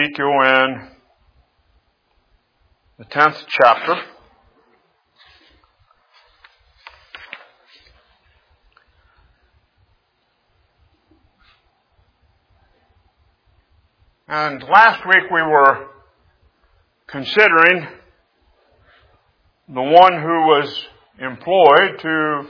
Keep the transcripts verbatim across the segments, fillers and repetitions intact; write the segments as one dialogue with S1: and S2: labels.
S1: Ezekiel in the tenth chapter. And last week we were considering the one who was employed to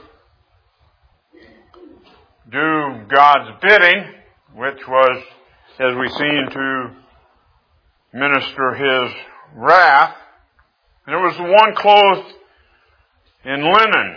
S1: do God's bidding, which was, as we seen, to minister His wrath. And it was the one clothed in linen.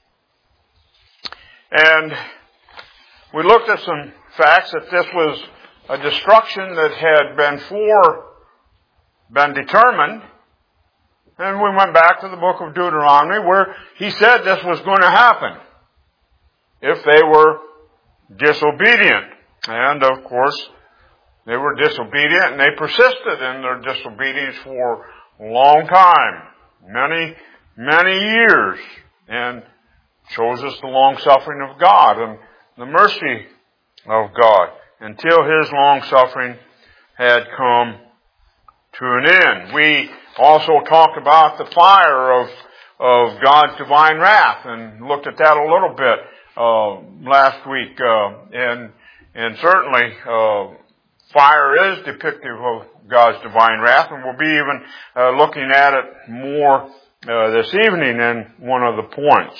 S1: And we looked at some facts that this was a destruction that had been fore been determined. And we went back to the book of Deuteronomy where he said this was going to happen if they were disobedient. And of course, they were disobedient and they persisted in their disobedience for a long time. Many, many years. And shows us the long suffering of God and the mercy of God until His long suffering had come to an end. We also talked about the fire of, of God's divine wrath and looked at that a little bit uh, last week. Uh, and, and certainly, uh, fire is depictive of God's divine wrath, and we'll be even uh, looking at it more uh, this evening in one of the points.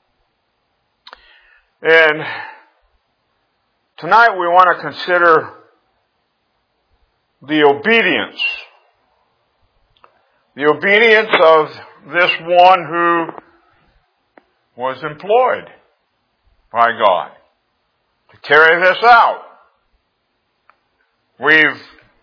S1: And tonight we want to consider the obedience. The obedience of this one who was employed by God to carry this out. We've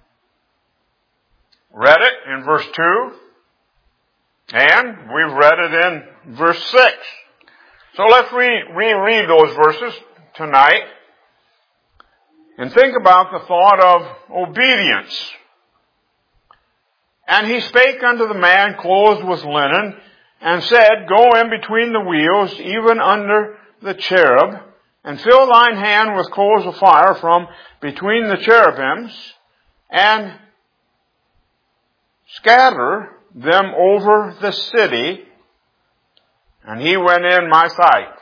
S1: read it in verse two, and we've read it in verse six. So let's re- reread those verses tonight and think about the thought of obedience. And he spake unto the man clothed with linen, and said, Go in between the wheels, even under the cherub, and fill thine hand with coals of fire from between the cherubims, and scatter them over the city. And he went in my sight.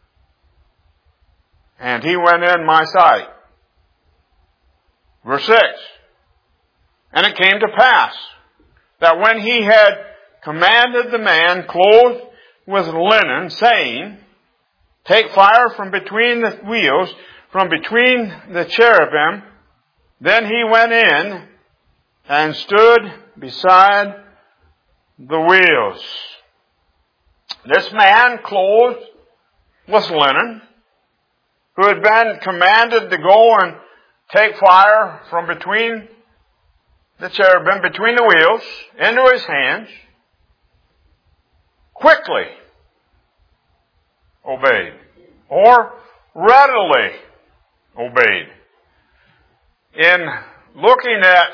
S1: And he went in my sight. Verse six. And it came to pass that when he had commanded the man clothed with linen, saying, Take fire from between the wheels, from between the cherubim, then he went in and stood beside the wheels. This man clothed with linen, who had been commanded to go and take fire from between the cherubim, between the wheels, into his hands, quickly obeyed, or readily obeyed. In looking at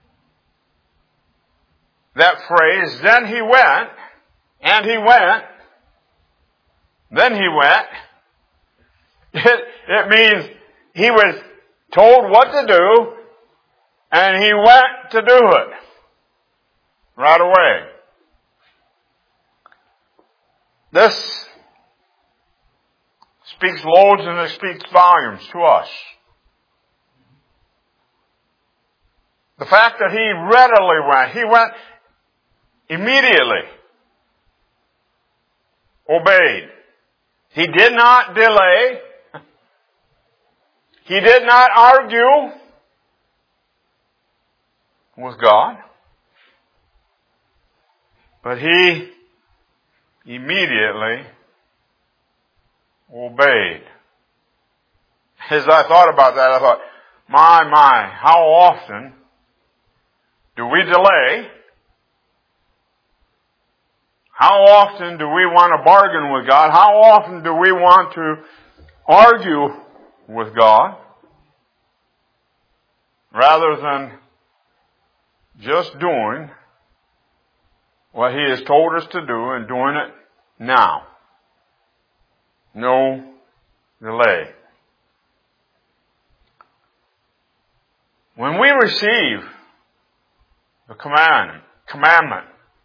S1: that phrase, then he went, and he went, then he went, it, it means he was told what to do, and he went to do it right away. This speaks loads and it speaks volumes to us. The fact that he readily went, he went immediately, obeyed. He did not delay. He did not argue with God, but he immediately obeyed. As I thought about that, I thought, my, my, how often do we delay? How often do we want to bargain with God? How often do we want to argue with God rather than just doing what He has told us to do and doing it now? No delay. When we receive the command, commandment.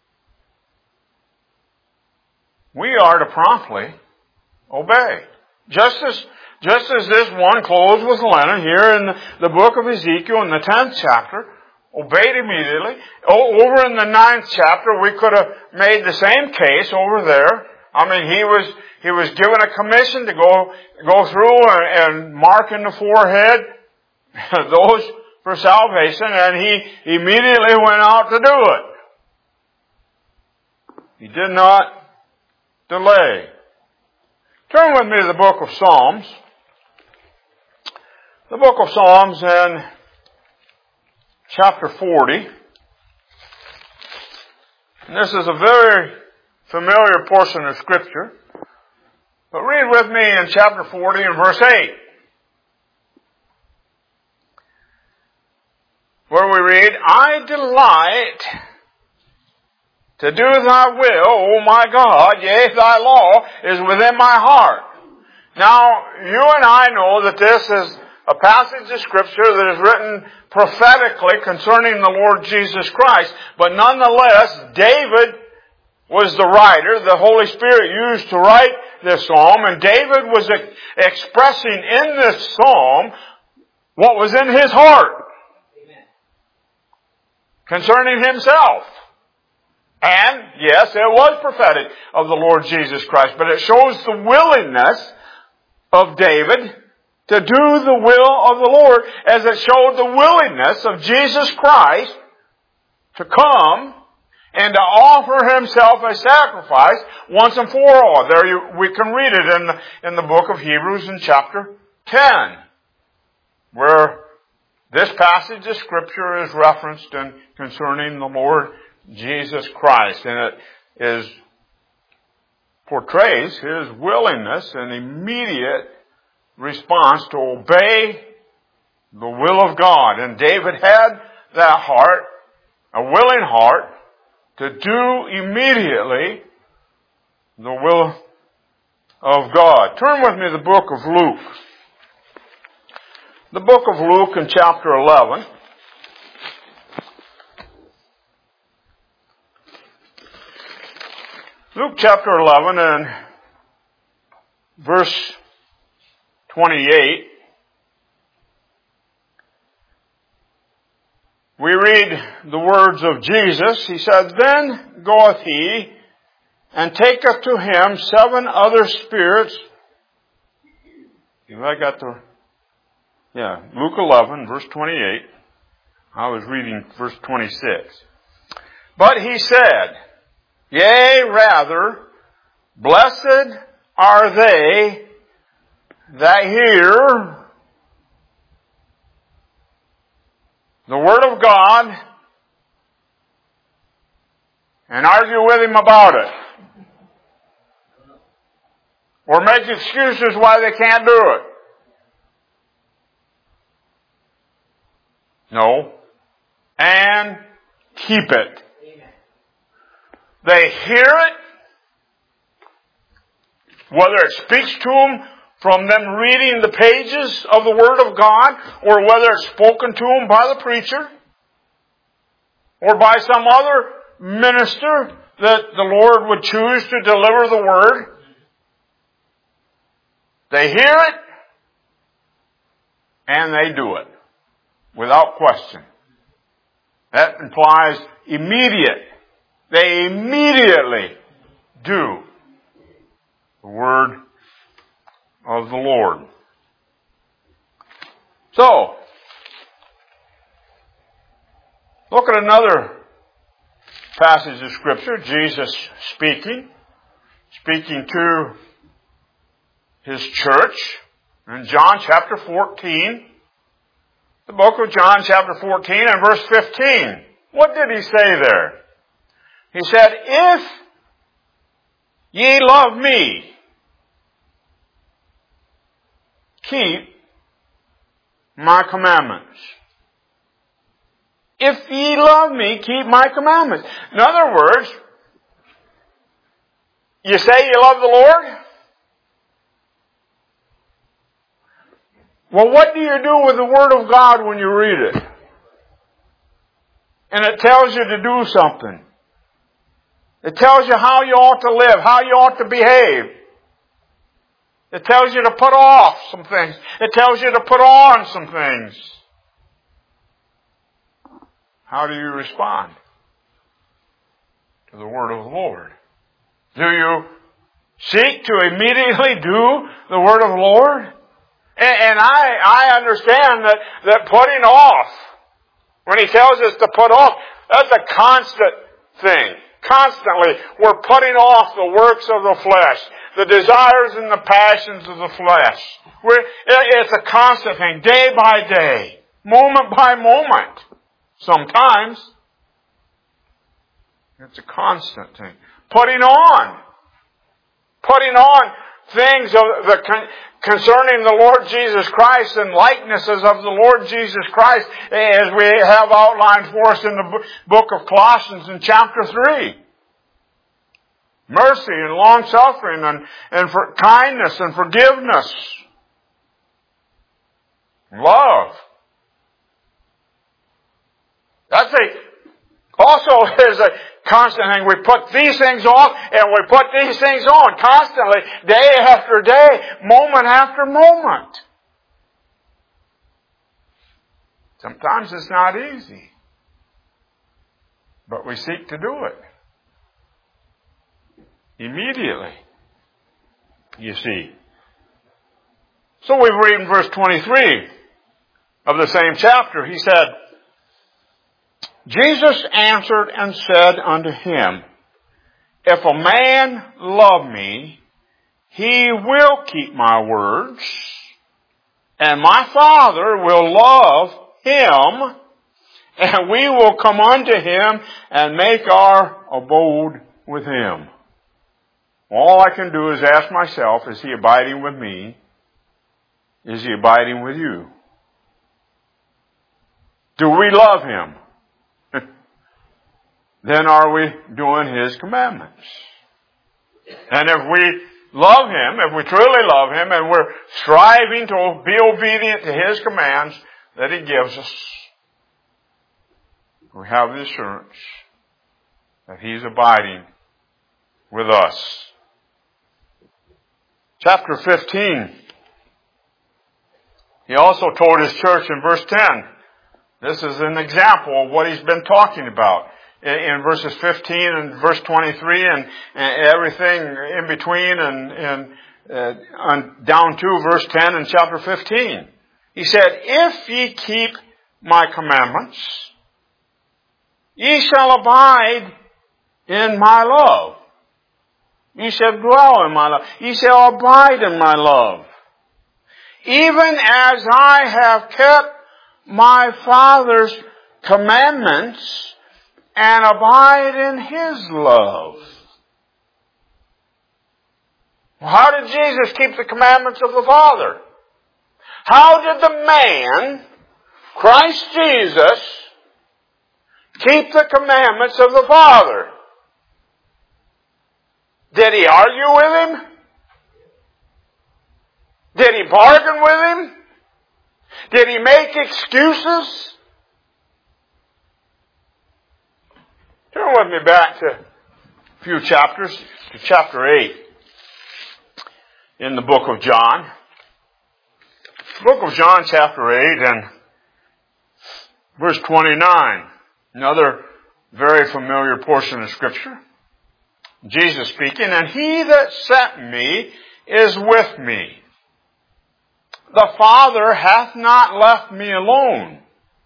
S1: We are to promptly obey. Just as, just as this one clothed with linen here in the, the book of Ezekiel in the tenth chapter, obeyed immediately. O, over in the ninth chapter, we could have made the same case over there. I mean, he was, he was given a commission to go, go through and, and mark in the forehead those for salvation, and he immediately went out to do it. He did not delay. Turn with me to the book of Psalms. The book of Psalms in chapter forty. And this is a very familiar portion of Scripture. But read with me in chapter forty and verse eight. Where we read, I delight to do thy will, O my God, yea, thy law is within my heart. Now, you and I know that this is a passage of Scripture that is written prophetically concerning the Lord Jesus Christ. But nonetheless, David was the writer. The Holy Spirit used to write this psalm. And David was expressing in this psalm what was in his heart concerning himself. And, yes, it was prophetic of the Lord Jesus Christ, but it shows the willingness of David to do the will of the Lord, as it showed the willingness of Jesus Christ to come and to offer himself a sacrifice once and for all. There you, we can read it in the, in the book of Hebrews in chapter ten, where this passage of Scripture is referenced in concerning the Lord Jesus Christ, and it is portrays his willingness and immediate response to obey the will of God. And David had that heart, a willing heart, to do immediately the will of God. Turn with me to the book of Luke. The book of Luke in chapter eleven. Luke chapter eleven and verse twenty-eight. We read the words of Jesus. He said, Then goeth he, and taketh to him seven other spirits. Have I got the... Yeah, Luke eleven, verse twenty-eight. I was reading verse twenty-six. But he said, Yea, rather, blessed are they that hear the word of God and argue with him about it, or make excuses why they can't do it. No. And keep it. They hear it, whether it speaks to them from them reading the pages of the Word of God, or whether it's spoken to them by the preacher, or by some other minister that the Lord would choose to deliver the Word. They hear it, and they do it, without question. That implies immediate. They immediately do the word of the Lord. So, look at another passage of Scripture. Jesus speaking, speaking to his church in John chapter fourteen. The book of John chapter fourteen and verse fifteen. What did he say there? He said, If ye love me, keep my commandments. If ye love me, keep my commandments. In other words, you say you love the Lord? Well, what do you do with the Word of God when you read it? And it tells you to do something. It tells you how you ought to live, how you ought to behave. It tells you to put off some things. It tells you to put on some things. How do you respond to the word of the Lord? Do you seek to immediately do the word of the Lord? And, and I, I understand that, that putting off, when he tells us to put off, that's a constant thing. Constantly, we're putting off the works of the flesh, the desires and the passions of the flesh. We're, it's a constant thing, day by day, moment by moment. Sometimes, it's a constant thing. Putting on. Putting on things of the concerning the Lord Jesus Christ and likenesses of the Lord Jesus Christ, as we have outlined for us in the book of Colossians in chapter three. Mercy and long-suffering and, and for kindness and forgiveness. Love. That's a, also is a constant thing. We put these things off and we put these things on constantly, day after day, moment after moment. Sometimes it's not easy, but we seek to do it. Immediately, you see. So we read in verse twenty-three of the same chapter, he said, Jesus answered and said unto him, If a man love me, he will keep my words, and my Father will love him, and we will come unto him and make our abode with him. All I can do is ask myself, is he abiding with me? Is he abiding with you? Do we love him? Then are we doing his commandments? And if we love him, if we truly love him, and we're striving to be obedient to his commands that he gives us, we have the assurance that he's abiding with us. Chapter fifteen, he also told his church in verse ten, this is an example of what he's been talking about. In verses fifteen and verse twenty-three and, and everything in between and, and uh, on down to verse ten in chapter fifteen. He said, If ye keep my commandments, ye shall abide in my love. Ye shall dwell in my love. Ye shall abide in my love. Even as I have kept my Father's commandments and abide in his love. Well, how did Jesus keep the commandments of the Father? How did the man, Christ Jesus, keep the commandments of the Father? Did he argue with him? Did he bargain with him? Did he make excuses? Turn with me back to a few chapters, to chapter eight in the book of John. Book of John, chapter eight, and verse twenty-nine. Another very familiar portion of Scripture. Jesus speaking, And he that sent me is with me. The Father hath not left me alone.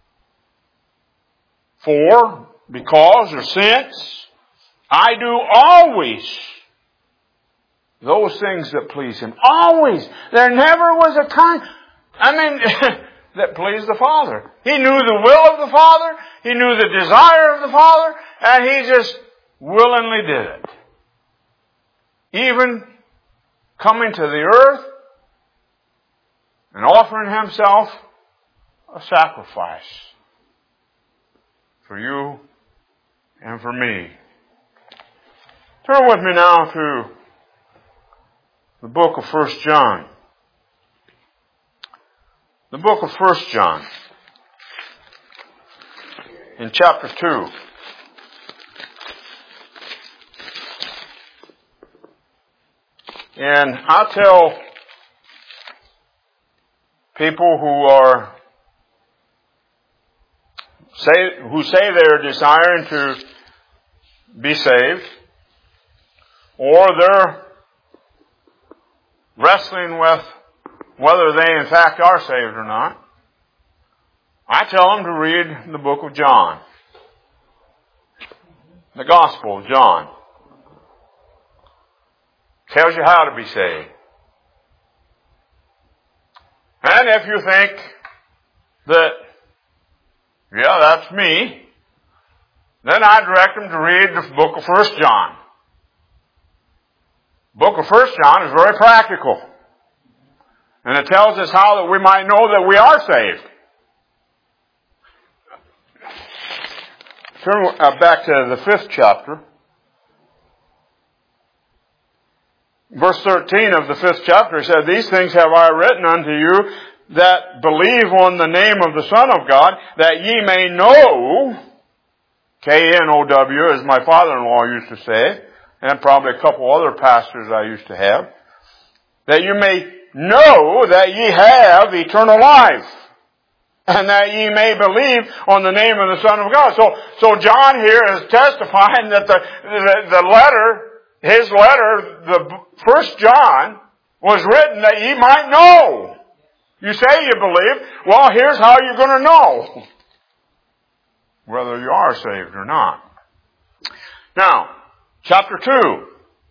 S1: For, because or since, I do always those things that please him. Always. There never was a time, I mean, that pleased the Father. He knew the will of the Father. He knew the desire of the Father. And he just willingly did it. Even coming to the earth and offering himself a sacrifice for you and for me. Turn with me now to the book of First John. The book of First John. in chapter two. And I tell people who are say who say they're desiring to be saved, or they're wrestling with whether they in fact are saved or not, I tell them to read the book of John, the Gospel of John. Tells you how to be saved. And if you think that, yeah, that's me, then I direct them to read the book of First John. The book of First John is very practical. And it tells us how that we might know that we are saved. Turn uh, back to the fifth chapter. Verse thirteen of the fifth chapter, it says, "These things have I written unto you that believe on the name of the Son of God, that ye may know," K N O W, as my father-in-law used to say, and probably a couple other pastors I used to have, "that you may know that ye have eternal life, and that ye may believe on the name of the Son of God." So, so John here is testifying that the, the, the letter, his letter, the First John, was written that ye might know. You say you believe. Well, here's how you're going to know whether you are saved or not. Now, chapter two.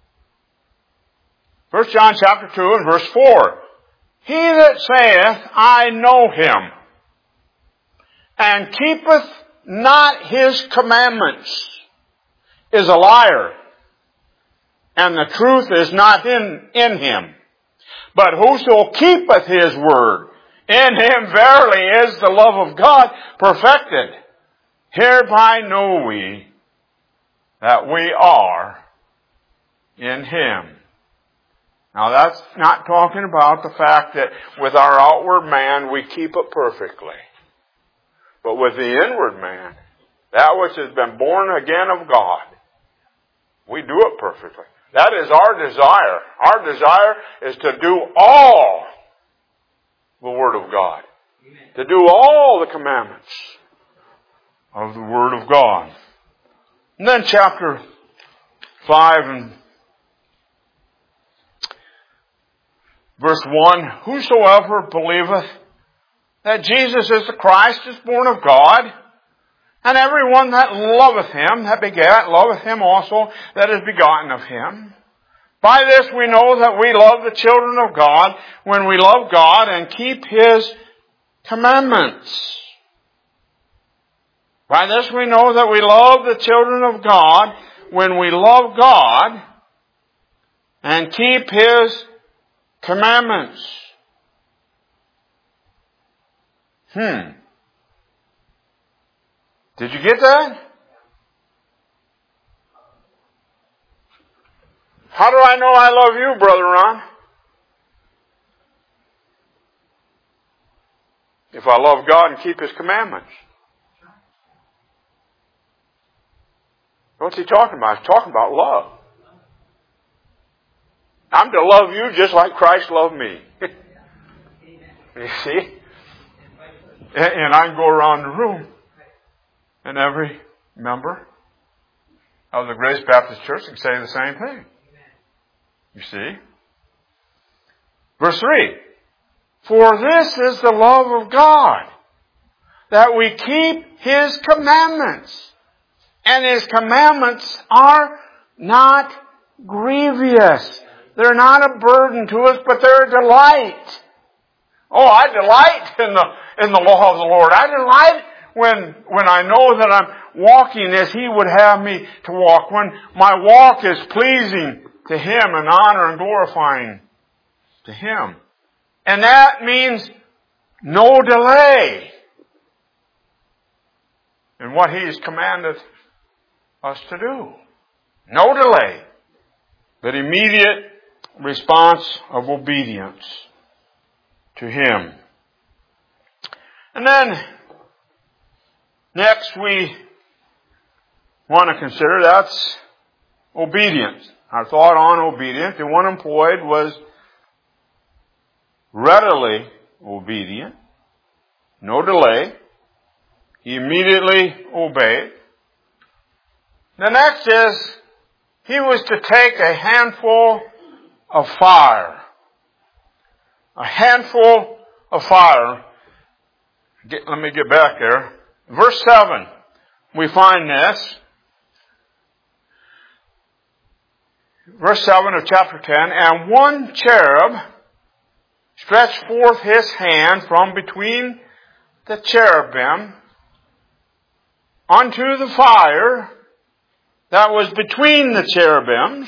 S1: First John chapter two and verse four. "He that saith, I know him, and keepeth not his commandments, is a liar, and the truth is not in, in him. But whoso keepeth his word, in him verily is the love of God perfected. Hereby know we that we are in him." Now that's not talking about the fact that with our outward man we keep it perfectly. But with the inward man, that which has been born again of God, we do it perfectly. That is our desire. Our desire is to do all the Word of God. Amen. To do all the commandments of the Word of God. And then chapter five and verse one, "Whosoever believeth that Jesus is the Christ is born of God, and everyone that loveth him, that begat, loveth him also that is begotten of him. By this we know that we love the children of God, when we love God and keep his commandments. By this we know that we love the children of God, when we love God and keep his commandments." Hmm. Did you get that? How do I know I love you, Brother Ron? If I love God and keep his commandments. What's he talking about? He's talking about love. I'm to love you just like Christ loved me. You see? And, and I can go around the room, and every member of the Grace Baptist Church can say the same thing. You see? Verse three. "For this is the love of God, that we keep his commandments. And his commandments are not grievous." They're not a burden to us, but they're a delight. Oh, I delight in the in the law of the Lord. I delight when when I know that I'm walking as he would have me to walk. When my walk is pleasing to him and honor and glorifying to him. And that means no delay in what he's commanded us to do. No delay, but immediate response of obedience to him. And then Next, we want to consider that's obedience. Our thought on obedience. The one employed was readily obedient. No delay. He immediately obeyed. The next is, he was to take a handful of fire. A handful of fire. Get, let me get back there. Verse seven, we find this. Verse seven of chapter ten, and one cherub stretched forth his hand from between the cherubim unto the fire that was between the cherubims,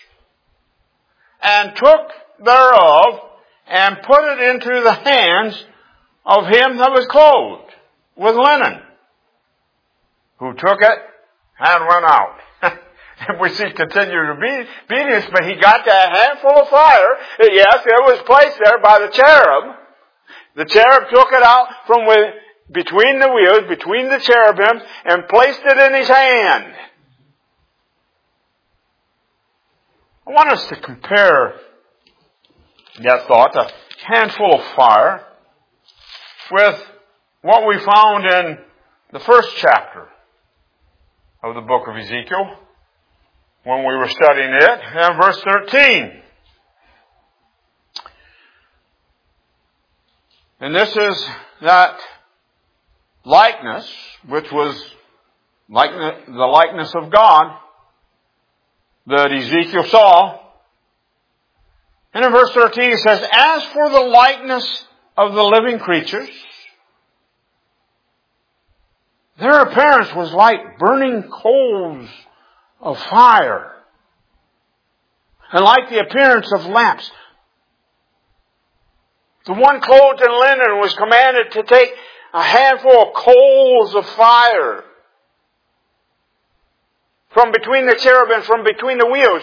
S1: and took thereof, and put it into the hands of him that was clothed with linen, who took it and went out. And we see continued obedience, but he got that handful of fire. Yes, it was placed there by the cherub. The cherub took it out from with, between the wheels, between the cherubims, and placed it in his hand. I want us to compare that thought, a handful of fire, with what we found in the first chapter of the book of Ezekiel when we were studying it, and verse thirteen. And this is that likeness, which was like the likeness of God that Ezekiel saw. And in verse thirteen it says, as for the likeness of the living creatures, their appearance was like burning coals of fire, and like the appearance of lamps. The one clothed in linen was commanded to take a handful of coals of fire from between the cherubim, from between the wheels.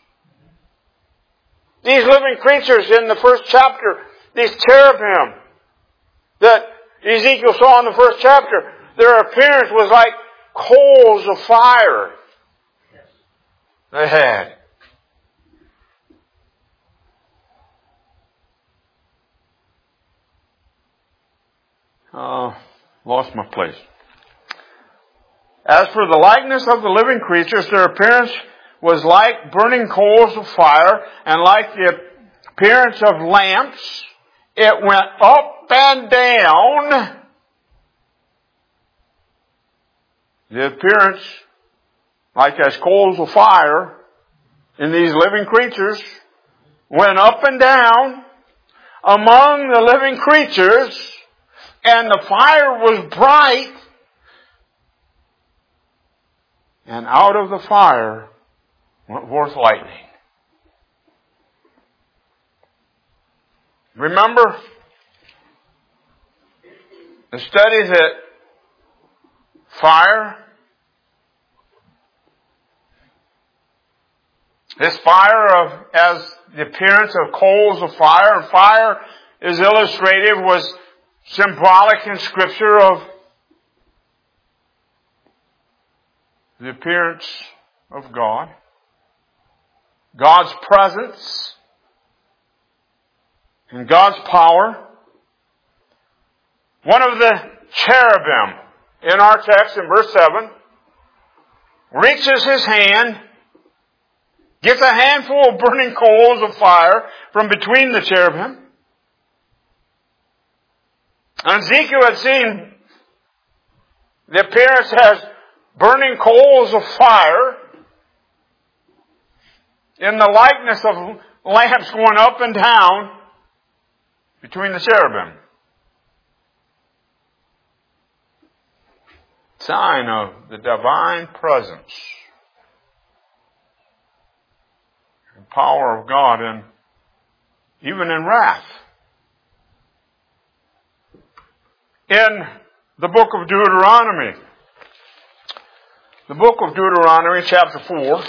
S1: These living creatures in the first chapter, these cherubim that Ezekiel saw in the first chapter, their appearance was like coals of fire they had. Uh, lost my place. As for the likeness of the living creatures, their appearance was like burning coals of fire, and like the appearance of lamps. It went up and down. The appearance, like as coals of fire, in these living creatures, went up and down among the living creatures, and the fire was bright, and out of the fire went forth lightning. Remember the study that fire, this fire of, as the appearance of coals of fire, and fire is illustrative, was symbolic in Scripture of the appearance of God, God's presence, and God's power. One of the cherubim in our text in verse seven reaches his hand, gets a handful of burning coals of fire from between the cherubim. And Ezekiel had seen the appearance as burning coals of fire in the likeness of lamps going up and down between the cherubim. Sign of the divine presence and power of God, and even in wrath. In the book of Deuteronomy, the book of Deuteronomy, chapter four,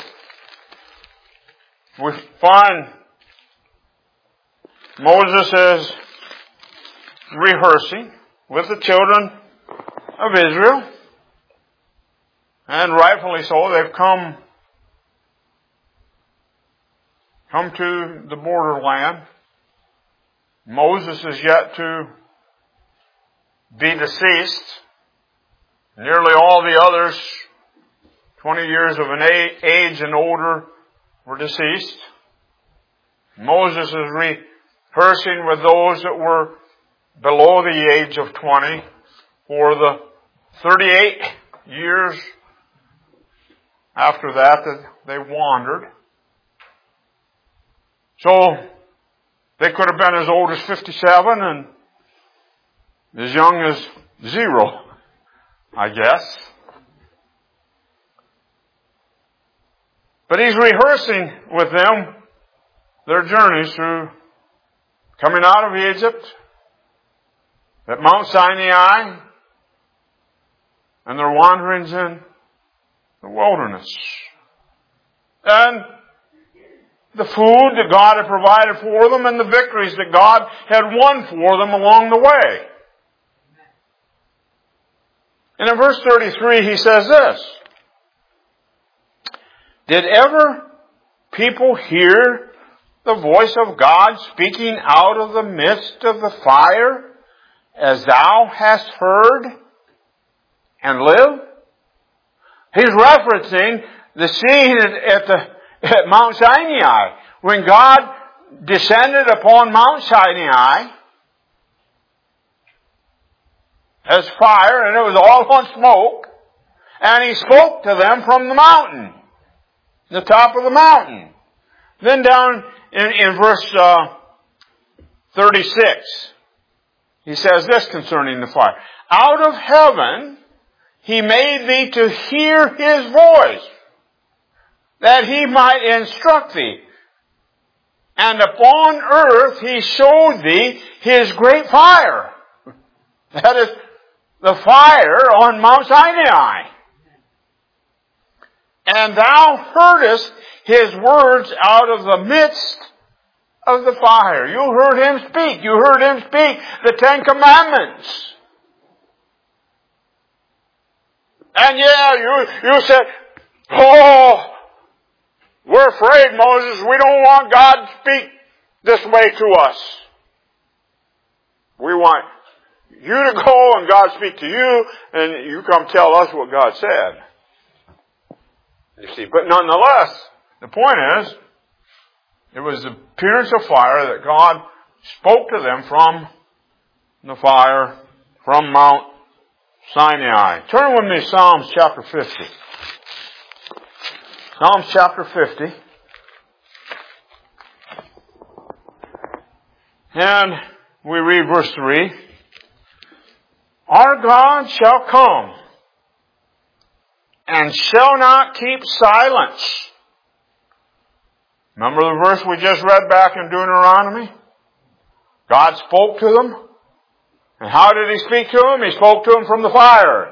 S1: we find Moses is rehearsing with the children of Israel And rightfully so, they've come, come to the borderland. Moses is yet to be deceased. Nearly all the others, twenty years of an age and older, were deceased. Moses is rehearsing with those that were below the age of twenty for the thirty-eight years after that that they wandered. So they could have been as old as fifty-seven and as young as zero, I guess. But he's rehearsing with them their journeys through coming out of Egypt, at Mount Sinai, and their wanderings in the wilderness. And the food that God had provided for them and the victories that God had won for them along the way. And in verse thirty-three he says this, did ever people hear the voice of God speaking out of the midst of the fire, as thou hast heard and live? He's referencing the scene at, the, at Mount Sinai, when God descended upon Mount Sinai as fire, and it was all on smoke, and he spoke to them from the mountain, the top of the mountain. Then down in, in verse uh, thirty-six, he says this concerning the fire. Out of heaven he made thee to hear his voice, that he might instruct thee. And upon earth he showed thee his great fire. That is the fire on Mount Sinai. And thou heardest his words out of the midst of the fire. You heard him speak. You heard him speak the Ten Commandments. And yeah, you, you said, oh, we're afraid, Moses. We don't want God to speak this way to us. We want you to go and God speak to you, and you come tell us what God said. You see, but nonetheless, the point is, it was the appearance of fire that God spoke to them from the fire, from Mount Sinai. Turn with me to Psalms chapter fifty. Psalms chapter fifty. And we read verse three. Our God shall come and shall not keep silence. Remember the verse we just read back in Deuteronomy? God spoke to them. And how did he speak to them? He spoke to them from the fire.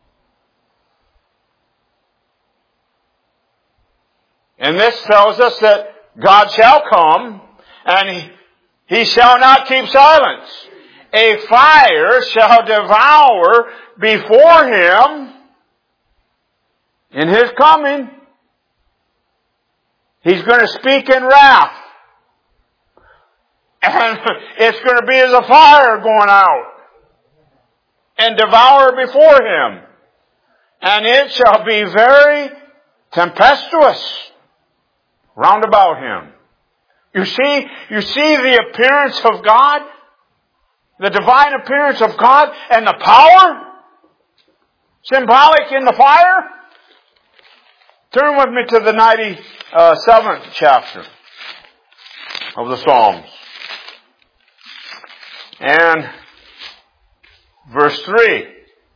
S1: And this tells us that God shall come and he, he shall not keep silence. A fire shall devour before him in his coming. He's going to speak in wrath. And it's going to be as a fire going out and devour before him. And it shall be very tempestuous round about him. You see, you see the appearance of God, the divine appearance of God and the power symbolic in the fire. Turn with me to the ninety-seventh chapter of the Psalms. And verse three.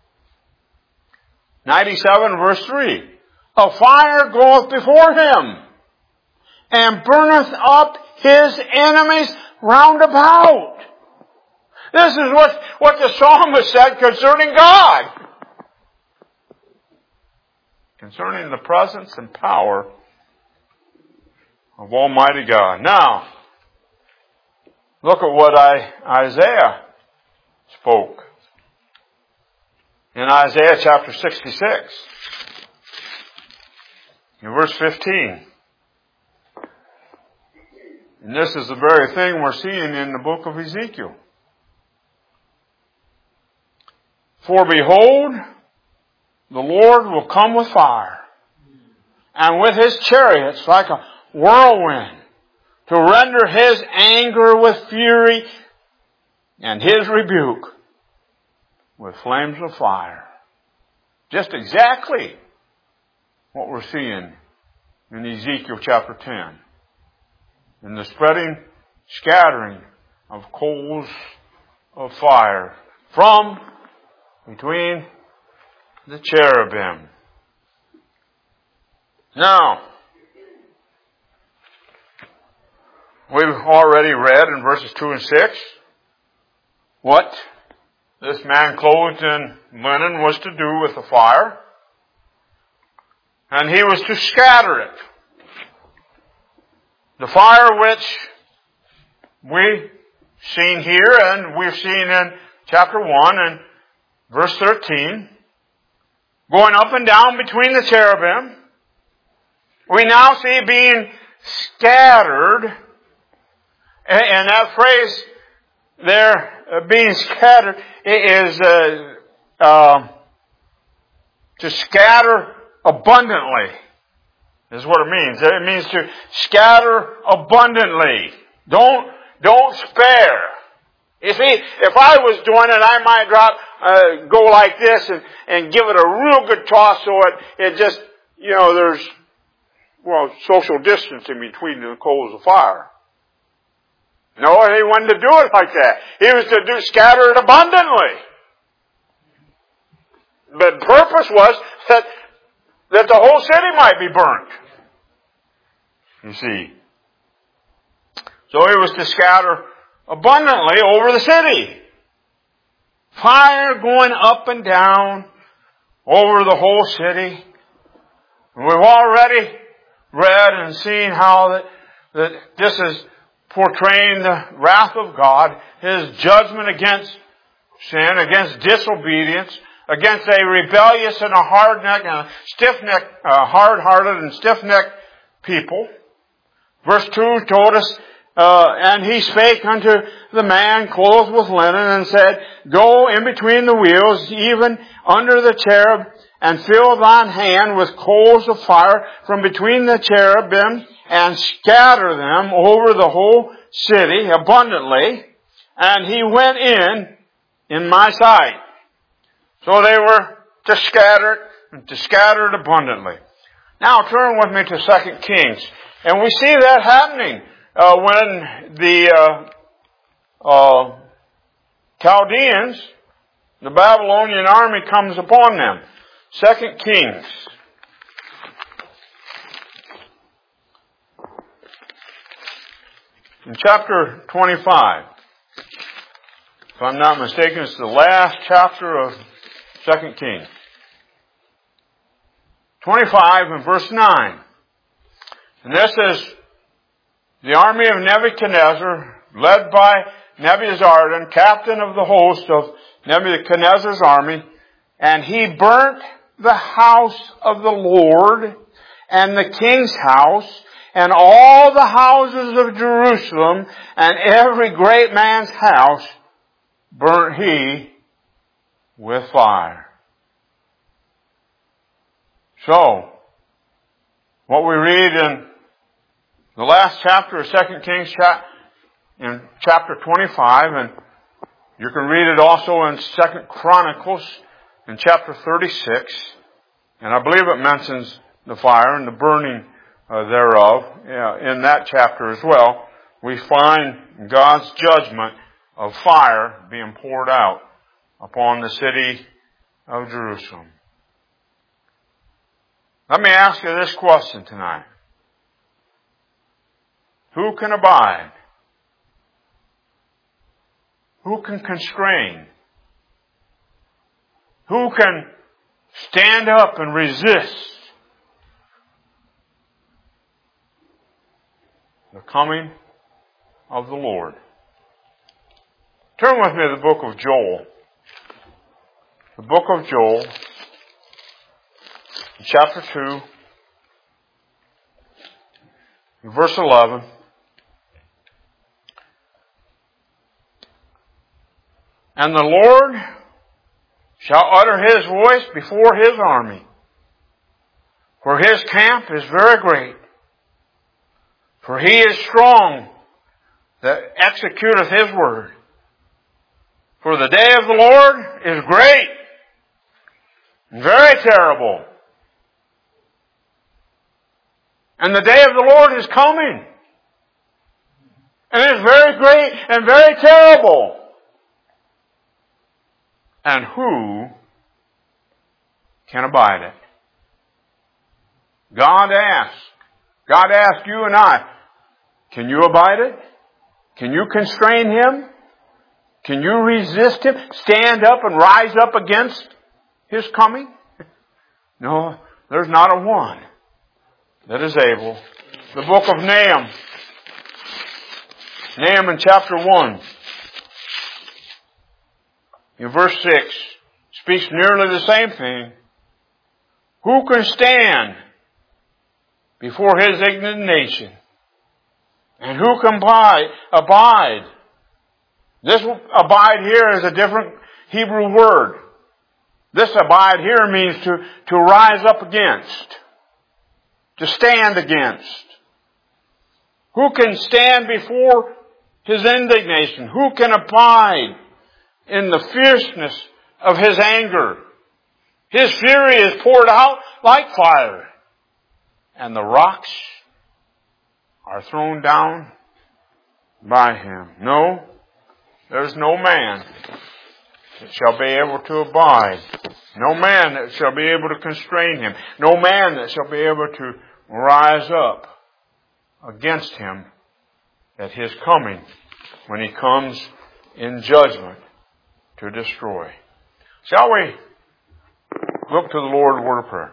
S1: ninety-seven verse three. A fire goeth before him, and burneth up his enemies round about. This is what, what the psalmist said concerning God. Concerning the presence and power of Almighty God. Now, look at what I, Isaiah spoke. In Isaiah chapter sixty-six. In verse fifteen. And this is the very thing we're seeing in the book of Ezekiel. For behold, the Lord will come with fire, and with his chariots like a whirlwind, to render his anger with fury, and his rebuke with flames of fire. Just exactly what we're seeing in Ezekiel chapter ten. In the spreading, scattering of coals of fire from between the cherubim. Now, we've already read in verses two and six what this man clothed in linen was to do with the fire. And he was to scatter it. The fire which we've seen here and we've seen in chapter one and verse thirteen, going up and down between the cherubim, we now see being scattered. And that phrase there, uh, being scattered, is uh, uh, to scatter abundantly, is what it means. It means to scatter abundantly. Don't, don't spare. You see, if I was doing it, I might drop, uh, go like this and, and give it a real good toss so it, it just, you know, there's, well, social distancing between the coals of fire. No, he wanted to do it like that. He was to do, scatter it abundantly. The purpose was that, that the whole city might be burnt. You see. So he was to scatter abundantly over the city. Fire going up and down over the whole city. We've already read and seen how that, that this is portraying the wrath of God, His judgment against sin, against disobedience, against a rebellious and a hard-necked and a stiff-necked, uh, hard-hearted and stiff-necked people. Verse two told us, uh, and he spake unto the man clothed with linen and said, Go in between the wheels, even under the cherub, and fill thine hand with coals of fire from between the cherubim, and scatter them over the whole city abundantly. And he went in, in my sight. So they were to scatter it, and to scatter it abundantly. Now turn with me to Second Kings. And we see that happening uh, when the uh, uh, Chaldeans, the Babylonian army, comes upon them. Second Kings. In chapter twenty-five. If I'm not mistaken, it's the last chapter of Second Kings. twenty-five and verse nine. And this is the army of Nebuchadnezzar, led by Nebuzaradan, captain of the host of Nebuchadnezzar's army. And he burnt the house of the Lord, and the king's house, and all the houses of Jerusalem, and every great man's house burnt he with fire. So, what we read in the last chapter of Second Kings, in chapter twenty-five, and you can read it also in Second Chronicles, in chapter thirty-six, and I believe it mentions the fire and the burning uh, thereof yeah, in that chapter as well. We find God's judgment of fire being poured out upon the city of Jerusalem. Let me ask you this question tonight. Who can abide? Who can constrain? Who can stand up and resist the coming of the Lord? Turn with me to the book of Joel. The book of Joel, chapter two, verse eleven. And the Lord shall utter His voice before His army, for His camp is very great. For He is strong that executeth His word. For the day of the Lord is great, and very terrible. And the day of the Lord is coming, and it is very great and very terrible. And who can abide it? God asks. God asks you and I, can you abide it? Can you constrain Him? Can you resist Him? Stand up and rise up against His coming? No, there's not a one that is able. The book of Nahum. Nahum in chapter one. In verse six, speaks nearly the same thing. Who can stand before His indignation? And who can abide? abide? This abide here is a different Hebrew word. This abide here means to, to rise up against, to stand against. Who can stand before His indignation? Who can abide in the fierceness of His anger? His fury is poured out like fire, and the rocks are thrown down by Him. No, there's no man that shall be able to abide. No man that shall be able to constrain Him. No man that shall be able to rise up against Him at His coming, when He comes in judgment to destroy. Shall we look to the Lord in a word of prayer?